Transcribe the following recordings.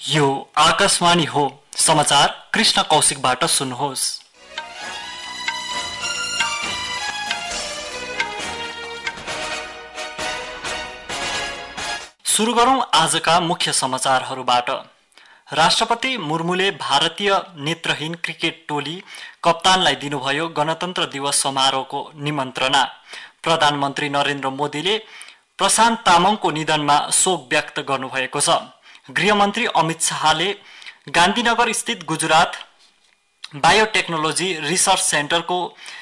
यो आकाशवाणी हो। समाचार कृष्ण कौशिकबाट सुन्नुहोस्। सुरु गरौं आजका मुख्य समाचारहरूबाट। राष्ट्रपति मुर्मुले भारतीय नेत्रहीन क्रिकेट टोली कप्तानलाई दिनुभयो गणतन्त्र दिवस समारोहको निमन्त्रणा। प्रधानमन्त्री नरेन्द्र मोदीले प्रशान्त तामाङको निधनमा शोक व्यक्त गर्नुभएको छ। गृहमन्त्री अमित शाहले गान्धीनगर स्थित गुजरात बायोटेक्नोलोजी रिसर्च सेन्टरको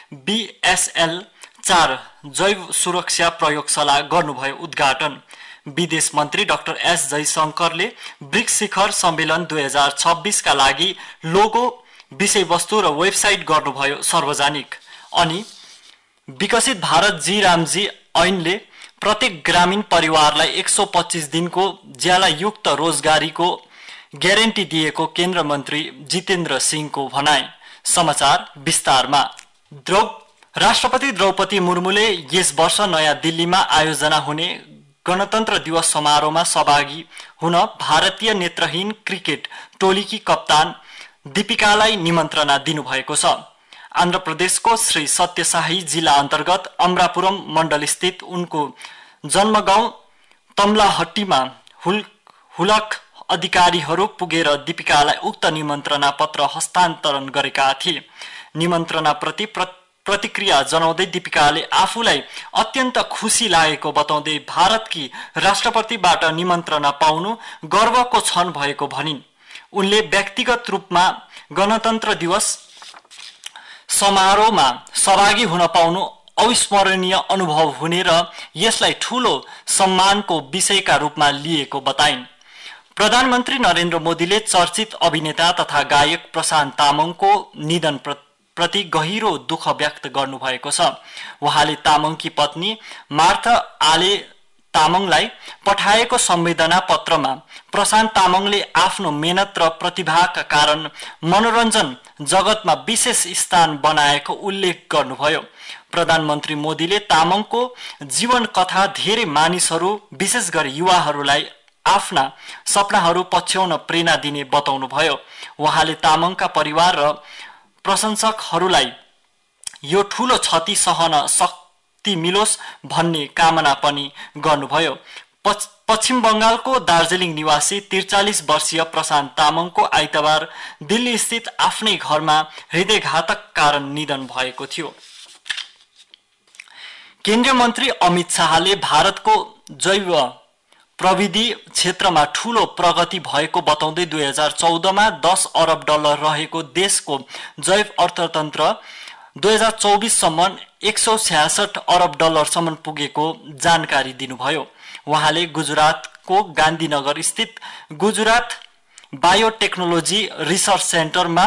BSL 4 जैव सुरक्षा प्रयोगशाला गर्नुभयो उद्घाटन। विदेश मन्त्री डाक्टर S जयशंकरले ब्रिक्स शिखर सम्मेलन 2026 का लागि लोगो, विषयवस्तु र वेबसाइट गर्नुभयो सार्वजनिक। अनि विकसित भारत जी रामजी ऐनले प्रत्येक ग्रामीण परिवारलाई 125 दिनको ज्यालायुक्त रोजगारीको ग्यारेन्टी दिएको केन्द्र मन्त्री जितेन्द्र सिंहको भनाई। समाचार विस्तारमा। राष्ट्रपति द्रौपदी मुर्मुले यस वर्ष नयाँ दिल्लीमा आयोजना हुने गणतन्त्र दिवस समारोहमा सहभागी हुन भारतीय नेत्रहीन क्रिकेट टोलीकी कप्तान दीपिकालाई निमन्त्रणा दिनुभएको छ। आन्ध्र प्रदेशको श्री सत्यसाई जिल्ला अन्तर्गत अमरापुरम मण्डल स्थित उनको जन्मगाउँ तम्लाहट्टीमा हुलक अधिकारीहरू पुगेर दीपिकालाई उक्त निमन्त्रणा पत्र हस्तान्तरण गरेका थिए। निमन्त्रणाप्रति प्रतिक्रिया जनाउँदै दीपिकाले आफूलाई अत्यन्त खुसी लागेको बताउँदै भारतकी राष्ट्रपतिबाट निमन्त्रणा पाउनु गर्वको क्षण भएको भनिन्। उनले व्यक्तिगत रूपमा गणतन्त्र दिवस समारोहमा सहभागी हुन पाउनु अविस्मरणीय अनुभव हुने र यसलाई ठूलो सम्मानको विषयका रूपमा लिएको बताइन्। प्रधानमन्त्री नरेन्द्र मोदीले चर्चित अभिनेता तथा गायक प्रशान्त तामाङको निधन प्रति गहिरो दुःख व्यक्त गर्नुभएको छ। उहाँले तामाङकी पत्नी मार्था आले तामाङलाई पठाएको संवेदना पत्रमा प्रशान्त तामाङले आफ्नो मेहनत र प्रतिभाका कारण मनोरञ्जन जगतमा विशेष स्थान बनाएको उल्लेख गर्नुभयो। प्रधानमन्त्री मोदीले तामाङको जीवन कथा धेरै मानिसहरू विशेष गरी युवाहरूलाई आफ्ना सपनाहरू पछ्याउन प्रेरणा दिने बताउनुभयो। उहाँले तामाङका परिवार र प्रशंसकहरूलाई यो ठूलो क्षति सहन शक्ति मिलोस् भन्ने कामना पनि गर्नुभयो। पश्चिम बंगालको दार्जिलिङ निवासी 43 वर्षीय प्रशान्त तामाङको आइतबार दिल्ली स्थित आफ्नै घरमा हृदयघातक कारण निधन भएको थियो। केन्द्रीय मन्त्री अमित शाहले भारतको जैव प्रविधि क्षेत्रमा ठूलो प्रगति भएको बताउँदै 2014 मा $10 अरब रहेको देशको जैव अर्थतन्त्र 2024 सम्म $166 अरब सम्म पुगेको जानकारी दिनुभयो। उहाँले गुजरातको गान्धीनगर स्थित गुजरात बायोटेक्नोलोजी रिसर्च सेन्टरमा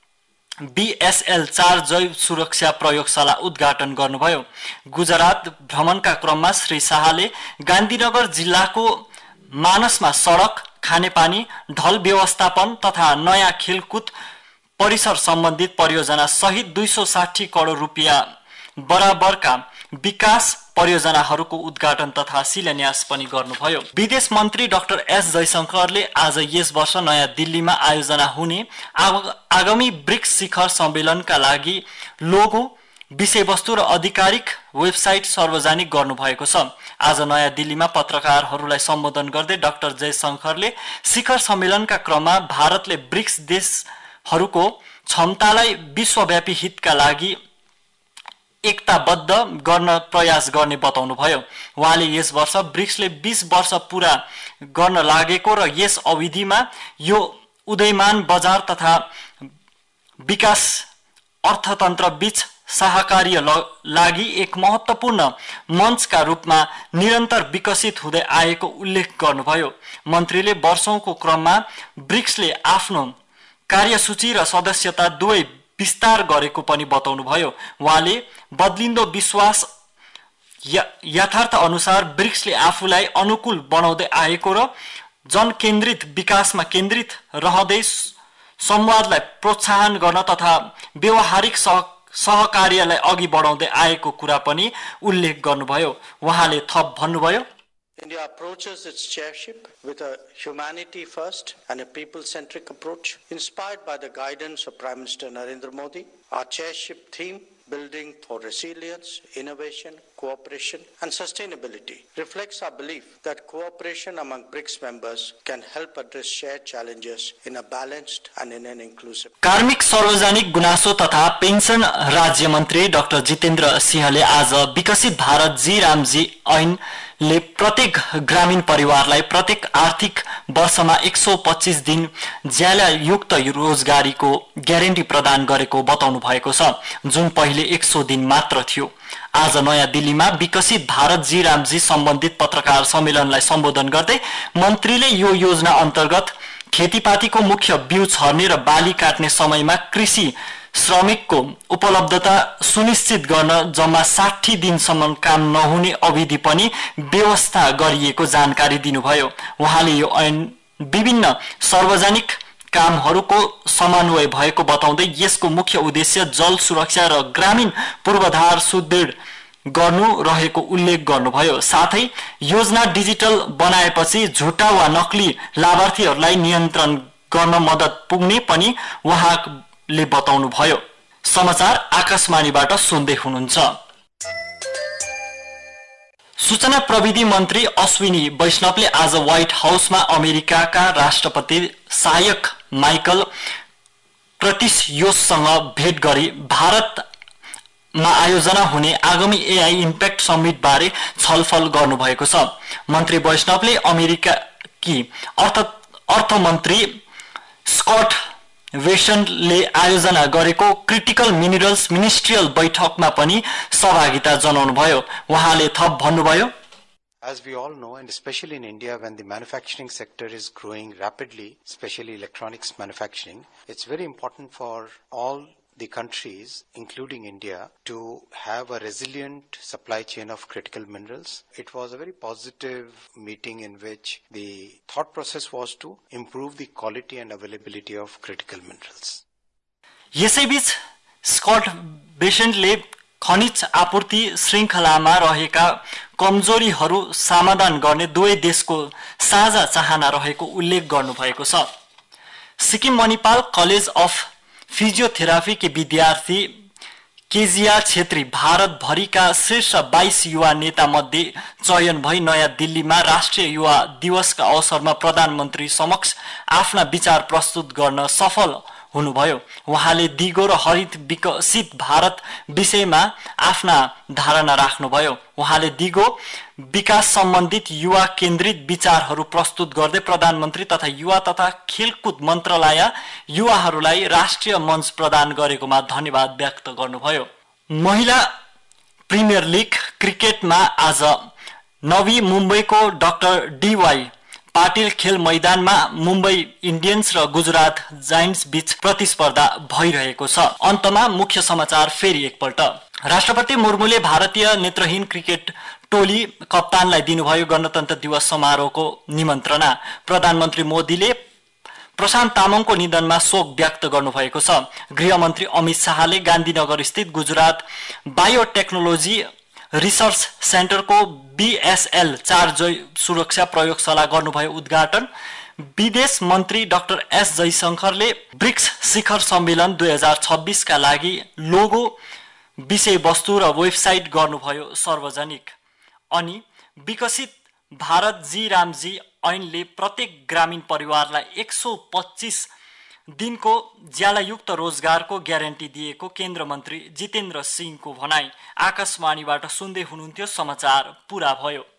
BSL 4 जैव सुरक्षा प्रयोगशाला उद्घाटन गर्नुभयो। गुजरात भ्रमणका क्रममा श्री शाहले गान्धीनगर जिल्लाको मानसमा सडक, खानेपानी, ढल व्यवस्थापन तथा नयाँ खेलकुद परिसर सम्बन्धित परियोजना सहित 260 करोड रुपियाँ बराबरका विकास परियोजनाहरूको उद्घाटन तथा शिलान्यास पनि गर्नुभयो। विदेश मन्त्री डाक्टर S जयशंकरले आज यस वर्ष नयाँ दिल्लीमा आयोजना हुने आगामी ब्रिक्स शिखर सम्मेलनका लागि लोगो, विषयवस्तु र आधिकारिक वेबसाइट सार्वजनिक गर्नुभएको छ। आज नयाँ दिल्लीमा पत्रकारहरूलाई सम्बोधन गर्दै डाक्टर जयशंकरले शिखर सम्मेलनका क्रममा भारतले ब्रिक्स देशहरूको क्षमतालाई विश्वव्यापी हितका लागि एकताबद्ध गर्न प्रयास गर्ने बताउनुभयो। उहाँले यस वर्ष ब्रिक्सले 20 वर्ष पूरा गर्न लागेको र यस अवधिमा यो उदयमान बजार तथा विकास अर्थतन्त्र बीच सहकार्य लागि एक महत्वपूर्ण मञ्चका रूपमा निरन्तर विकसित हुँदै आएको उल्लेख गर्नुभयो। मन्त्रीले वर्षौंको क्रममा ब्रिक्सले आफ्नो कार्यसूची र सदस्यता दुवै विस्तार गरेको पनि बताउनुभयो। उहाँले बदलिन्दो विश्वास यथार्थ अनुसार ब्रिक्सले आफूलाई अनुकूल बनाउँदै आएको र जनकेन्द्रित विकासमा केन्द्रित रहँदै संवादलाई प्रोत्साहन गर्न तथा व्यवहारिक सहकार्यलाई अघि बढाउँदै आएको कुरा पनि उल्लेख गर्नुभयो। उहाँले थप भन्नुभयो, India approaches its chairship with a humanity first and a people-centric approach. Inspired by the guidance of Prime Minister Narendra Modi, our chairship theme, Building for Resilience, Innovation, Cooperation and Sustainability, reflects our belief that cooperation among BRICS members can help address shared challenges in a balanced and in an inclusive. कार्मिक सार्वजनिक गुनासो तथा pension राज्य मन्त्री doctor Jitendra सिंहले आज विकसित भारत जी रामजी ऐनले प्रत्येक ग्रामीण परिवारलाई प्रत्येक आर्थिक वर्षमा 125 दिन ज्यालायुक्त रोजगारीको ग्यारेन्टी प्रदान गरेको बताउनु भएको छ, जुन पहिले 100 दिन मात्र थियो। आज नयाँ दिल्लीमा विकसित भारत जी रामजी सम्बन्धित पत्रकार सम्मेलनलाई सम्बोधन गर्दै मन्त्रीले यो योजना अन्तर्गत खेतीपातीको मुख्य बिउ छर्ने र बाली काट्ने समयमा कृषि श्रमिकको उपलब्धता सुनिश्चित गर्न जम्मा 60 दिनसम्म काम नहुने अवधि पनि व्यवस्था गरिएको जानकारी दिनुभयो। उहाँले यो ऐन विभिन्न सार्वजनिक कामहरूको समन्वय भएको बताउँदै यसको मुख्य उद्देश्य जल सुरक्षा र ग्रामीण पूर्वाधार सुदृढ गर्नु रहेको उल्लेख गर्नुभयो। साथै योजना डिजिटल बनाएपछि झुटा वा नकली लाभार्थीहरूलाई नियन्त्रण गर्न मद्दत पुग्ने पनि उहाँले बताउनुभयो। समाचार आकाशवाणीबाट सुन्दै हुनुहुन्छ। सूचना प्रविधि मन्त्री अश्विनी वैष्णवले आज व्हाइट हाउसमा अमेरिकाका राष्ट्रपति सहायक माइकल कर्टिसयोससँग भेट गरी भारतमा आयोजना हुने आगामी एआई इम्प्याक्ट समिट बारे छलफल गर्नुभएको छ। मन्त्री वैष्णवले अमेरिकाकी अर्थमन्त्री स्कट वेसनले आयोजना गरेको क्रिटिकल मिनरल्स मिनिस्ट्रियल बैठकमा पनि सहभागिता जनाउनुभयो। उहाँले थप भन्नुभयो, As we all know, and especially in India, when the manufacturing sector is growing rapidly, especially electronics manufacturing, it's very important for all the countries, including India, to have a resilient supply chain of critical minerals. It was a very positive meeting in which the thought process was to improve the quality and availability of critical minerals. यसैबीच Scott बेसेन्टले खनिज आपूर्ति श्रृंखलामा रहेका कमजोरीहरू समाधान गर्ने दुवै देशको साझा चाहना रहेको उल्लेख गर्नुभएको छ। Sikkim Manipal college of physiotherapy के विद्यार्थी केजिया छेत्री भारत भरिका शीर्ष 22 युवा नेता मध्ये चयन भई नयाँ दिल्लीमा राष्ट्रिय युवा दिवसका अवसरमा प्रधानमन्त्री समक्ष आफ्ना विचार प्रस्तुत गर्न सफल हुनुभयो। उहाँले दिगो र हरित विकसित भारत विषयमा आफ्ना धारणा राख्नुभयो। उहाँले दिगो विकास सम्बन्धित युवा केन्द्रित विचारहरू प्रस्तुत गर्दै प्रधानमन्त्री तथा युवा तथा खेलकुद मन्त्रालय युवाहरूलाई राष्ट्रिय मञ्च प्रदान गरेकोमा धन्यवाद व्यक्त गर्नुभयो। महिला प्रिमियर लिग क्रिकेटमा आज नवी मुम्बईको डाक्टर डीवाई पाटिल खेल मैदानमा मुम्बई इन्डियन्स र गुजरात जायन्ट्स बीच प्रतिस्पर्धा भइरहेको छ। अन्तमा मुख्य समाचार फेरि एकपल्ट। राष्ट्रपति मुर्मुले भारतीय नेत्रहीन क्रिकेट टोली कप्तानलाई दिनुभयो गणतन्त्र दिवस समारोहको निमन्त्रणा। प्रधानमन्त्री मोदीले प्रशान्त तामाङको निधनमा शोक व्यक्त गर्नुभएको छ। गृहमन्त्री अमित शाहले गान्धीनगर स्थित गुजरात बायोटेक्नोलोजी रिसर्च सेन्टरको BSL 4 सुरक्षा प्रयोगशाला गर्नुभयो उद्घाटन। विदेश मन्त्री डाक्टर एस जयशंकरले ब्रिक्स शिखर सम्मेलन 2026 का लागि लोगो विषयवस्तु र वेबसाइट गर्नुभयो सार्वजनिक। अनि विकसित भारत जी रामजी ऐनले प्रत्येक ग्रामीण परिवारलाई 125 दिनको ज्यालायुक्त रोजगारको ग्यारेन्टी दिएको केन्द्र मन्त्री जितेन्द्र सिंहको भनाई। आकाशवाणीबाट सुन्दै हुनुहुन्थ्यो। समाचार पूरा भयो।